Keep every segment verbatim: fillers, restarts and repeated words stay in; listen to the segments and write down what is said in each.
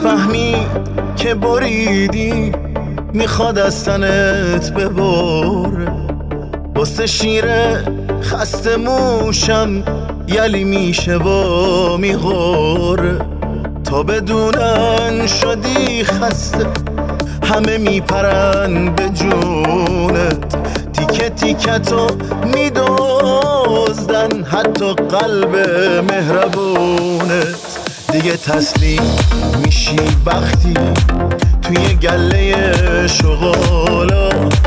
نفهمی که بریدی میخواد از تنت ببره. واسه شیره خسته موشم یلی میشه و میغوره. تا بدونن شدی خسته همه میپرن به جونت. تیکه تیکتو میدوزدن حتی قلب مهربونت. دیگه تسلیم میشی وقتی توی گله شغالا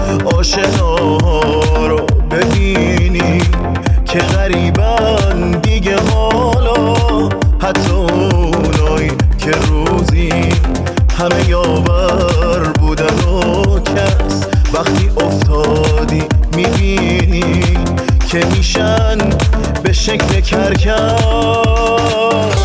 آشناها رو ببینی که غریبن دیگه حالا. حتی اونایی که روزی همه یاور بودن و کس وقتی افتادی میبینی که میشن به شکل کرکس.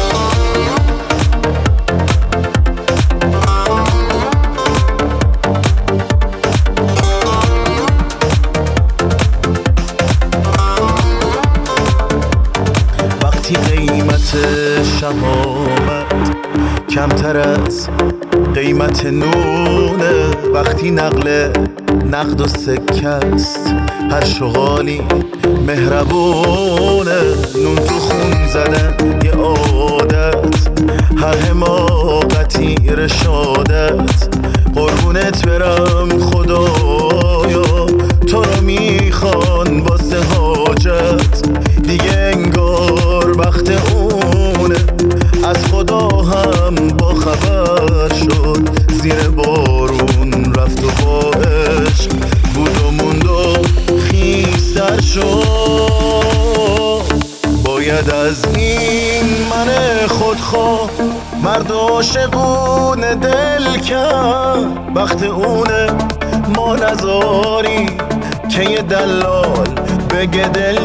وقتی قیمت شهامت کمتر از قیمت نونه، وقتی نقل نقد و سکست هر شغالی مهربونه. نون تو خون زدن یه عادت هر حماقتی رشادت. قربونت برم خدایا تو رو میخوان واسه حاجت. دیگه انگار وقت اونه از خدا هم با خبر شد. زیر بارون رفت و با عشق بود و موند و خیستر شد. باید از این من خودخواه مرد عاشقون دل کرد. وقت اونه ما نزاری که یه دلال بگه دل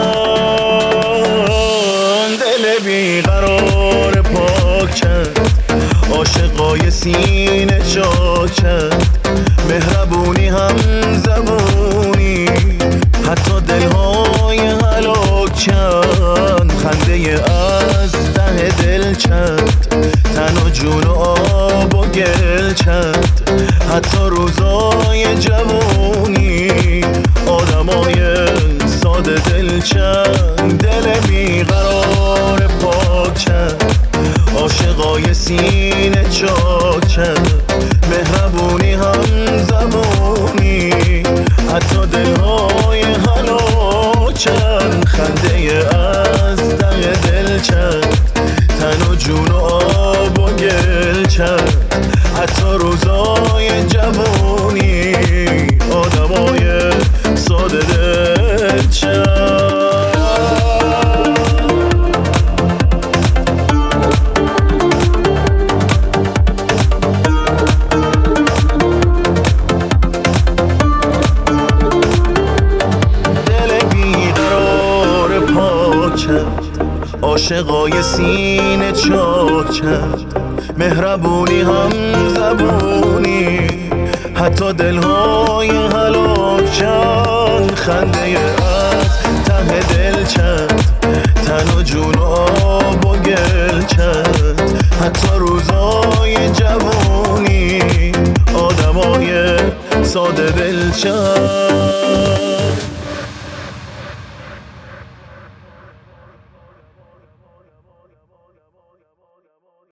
چند. دل بیقرار پاک کرد عاشقای سینه چاک کرد. مهربونی هم زبونی حتی دلهای هلاک کرد. خنده از ته دل چند تن و جون و آب و گل چند. حتی روزای جوونی آدمای ساده دل چند. دل بیقرار پاک چند عاشقای سینه چاک چند. مهربونی هم زبونی حتی دلهای هلاک چند. خنده از ته دل چند تن و جون و آب و گل چند. حتی روزای جوونی آدمای ساده دل چند. عاشقای سینه چاک چند. مهربونی هم زبونی حتی دلهای هلاک چند. خنده از ته دل چند تن و جون و آب و گل چند. حتی روزای جوونی آدمای ساده دل چند.